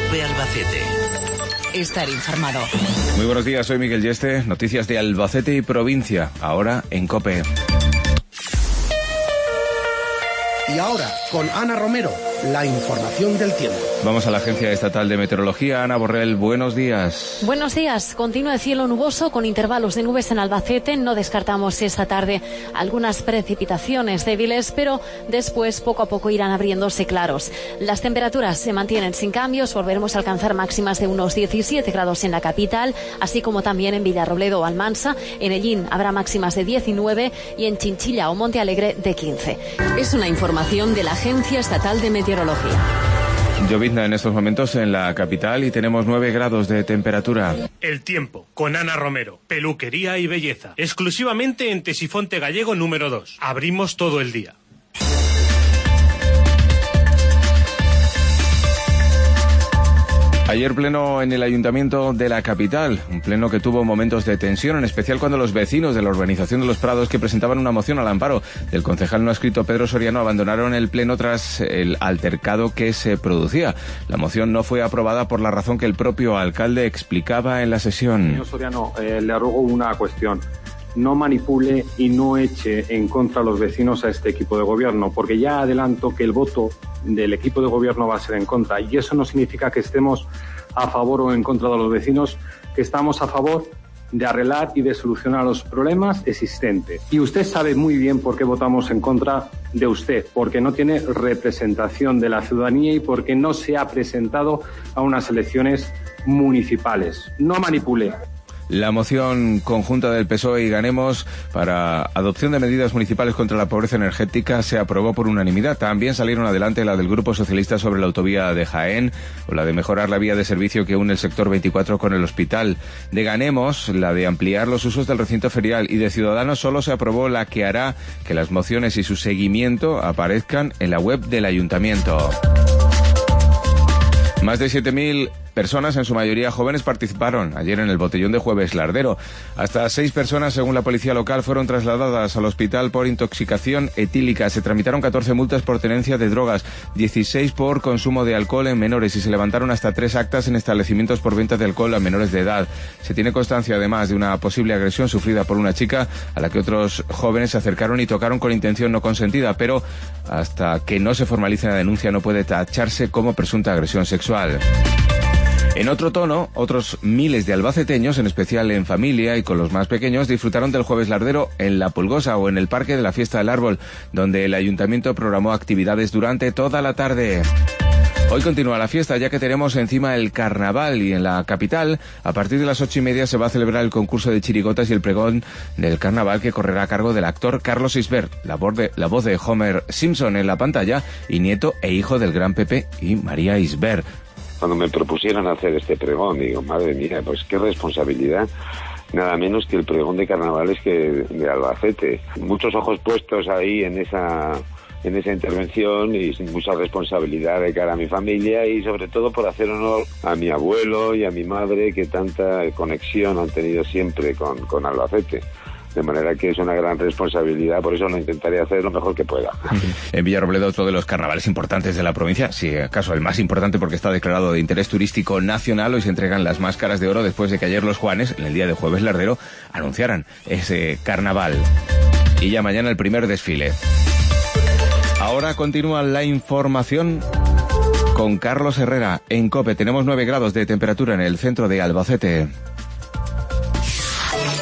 COPE Albacete. Estar informado. Muy buenos días, soy Miguel Yeste. Noticias de Albacete y provincia, ahora en COPE. Y ahora, con Ana Romero, la información del tiempo. Vamos a la Agencia Estatal de Meteorología. Ana Borrell, buenos días. Buenos días. Continúa el cielo nuboso con intervalos de nubes en Albacete. No descartamos esta tarde algunas precipitaciones débiles, pero después poco a poco irán abriéndose claros. Las temperaturas se mantienen sin cambios. Volveremos a alcanzar máximas de unos 17 grados en la capital, así como también en Villarrobledo o Almansa. En Ellín habrá máximas de 19 y en Chinchilla o Monte Alegre de 15. Es una información de la Agencia Estatal de Meteorología. Llovizna en estos momentos en la capital y tenemos 9 grados de temperatura. El tiempo, con Ana Romero, peluquería y belleza. Exclusivamente en Tesifonte Gallego número 2. Abrimos todo el día. Ayer pleno en el Ayuntamiento de la capital, un pleno que tuvo momentos de tensión, en especial cuando los vecinos de la urbanización de Los Prados, que presentaban una moción al amparo del concejal no adscrito Pedro Soriano, abandonaron el pleno tras el altercado que se producía. La moción no fue aprobada por la razón que el propio alcalde explicaba en la sesión. Señor Soriano, le ruego una cuestión. No manipule y no eche en contra a los vecinos a este equipo de gobierno, porque ya adelanto que el voto del equipo de gobierno va a ser en contra, y eso no significa que estemos a favor o en contra de los vecinos, que estamos a favor de arreglar y de solucionar los problemas existentes. Y usted sabe muy bien por qué votamos en contra de usted, porque no tiene representación de la ciudadanía y porque no se ha presentado a unas elecciones municipales. No manipule. La moción conjunta del PSOE y Ganemos para adopción de medidas municipales contra la pobreza energética se aprobó por unanimidad. También salieron adelante la del Grupo Socialista sobre la autovía de Jaén o la de mejorar la vía de servicio que une el sector 24 con el hospital. De Ganemos, la de ampliar los usos del recinto ferial, y de Ciudadanos solo se aprobó la que hará que las mociones y su seguimiento aparezcan en la web del Ayuntamiento. Más de 7.000 personas, en su mayoría jóvenes, participaron ayer en el botellón de Jueves Lardero. Hasta 6 personas, según la policía local, fueron trasladadas al hospital por intoxicación etílica. Se tramitaron 14 multas por tenencia de drogas, 16 por consumo de alcohol en menores, y se levantaron hasta 3 actas en establecimientos por venta de alcohol a menores de edad. Se tiene constancia, además, de una posible agresión sufrida por una chica a la que otros jóvenes se acercaron y tocaron con intención no consentida, pero hasta que no se formalice la denuncia no puede tacharse como presunta agresión sexual. En otro tono, otros miles de albaceteños, en especial en familia y con los más pequeños, disfrutaron del Jueves Lardero en La Pulgosa o en el Parque de la Fiesta del Árbol, donde el Ayuntamiento programó actividades durante toda la tarde. Hoy continúa la fiesta, ya que tenemos encima el carnaval, y en la capital, a partir de las 8:30, se va a celebrar el concurso de chirigotas y el pregón del carnaval, que correrá a cargo del actor Carlos Isbert, la voz de Homer Simpson en la pantalla, y nieto e hijo del gran Pepe y María Isbert. Cuando me propusieron hacer este pregón, digo, madre mía, pues qué responsabilidad. Nada menos que el pregón de carnavales que de Albacete. Muchos ojos puestos ahí en esa intervención, y sin mucha responsabilidad de cara a mi familia, y sobre todo por hacer honor a mi abuelo y a mi madre, que tanta conexión han tenido siempre con Albacete. De manera que es una gran responsabilidad, por eso lo intentaré hacer lo mejor que pueda. En Villarrobledo, otro de los carnavales importantes de la provincia, si acaso el más importante porque está declarado de interés turístico nacional. Hoy se entregan las máscaras de oro después de que ayer los Juanes, en el día de Jueves Lardero, anunciaran ese carnaval. Y ya mañana el primer desfile. Ahora continúa la información con Carlos Herrera en COPE. Tenemos 9 grados de temperatura en el centro de Albacete.